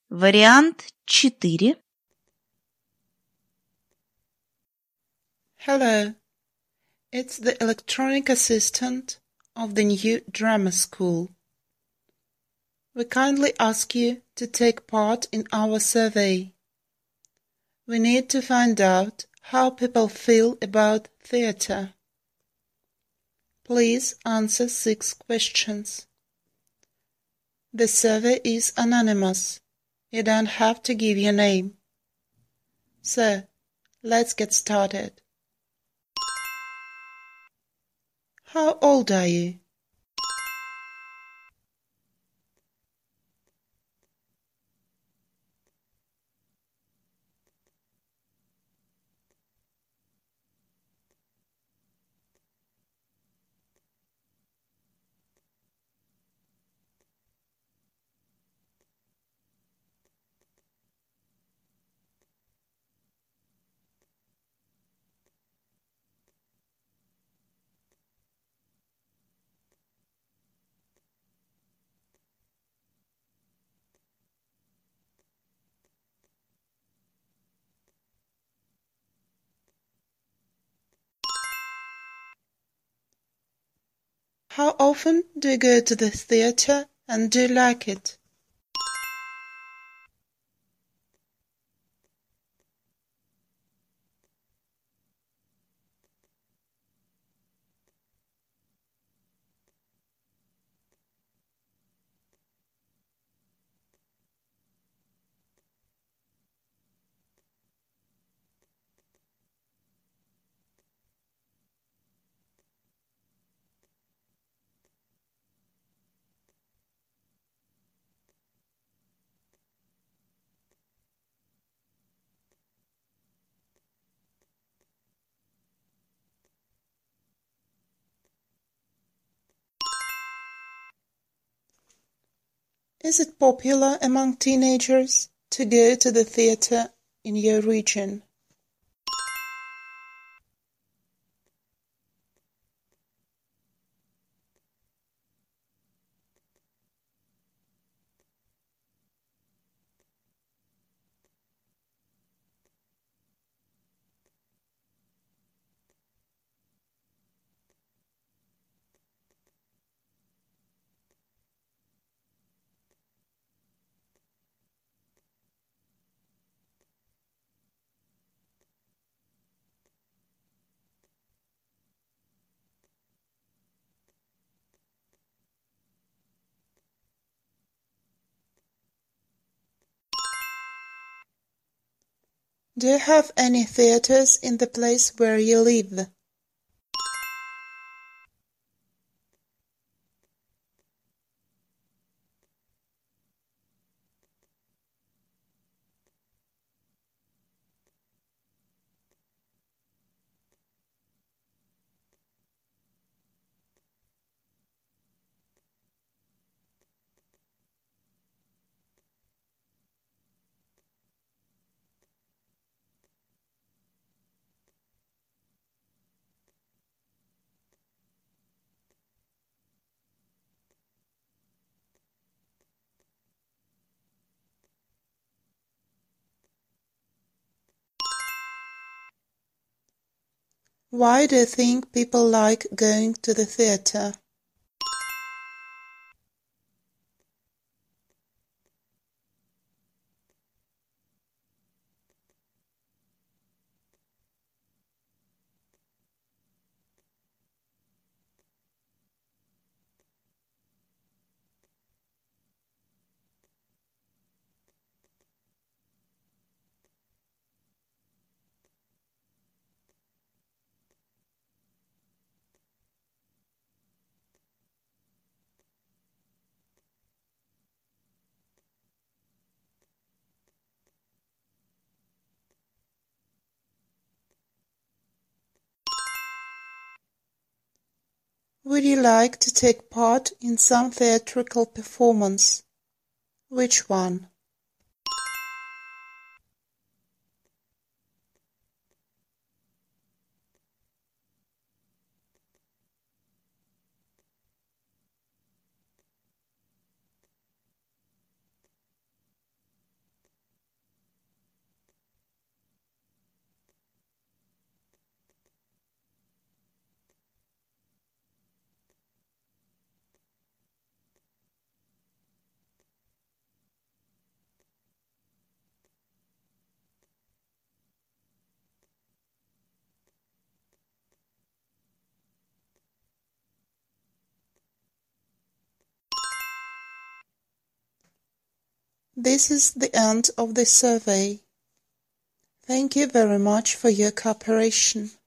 Вариант 4. Hello, it's the electronic assistant of the new drama school. We kindly ask you to take part in our survey. We need to find out how people feel about theatre. Please answer 6 questions. The survey is anonymous. You don't have to give your name. So, let's get started. How old are you? How often do you go to the theatre and do you like it? Is it popular among teenagers to go to the theatre in your region? Do you have any theatres in the place where you live? Why do you think people like going to the theatre? Would you like to take part in some theatrical performance? Which one? This is the end of the survey. Thank you very much for your cooperation.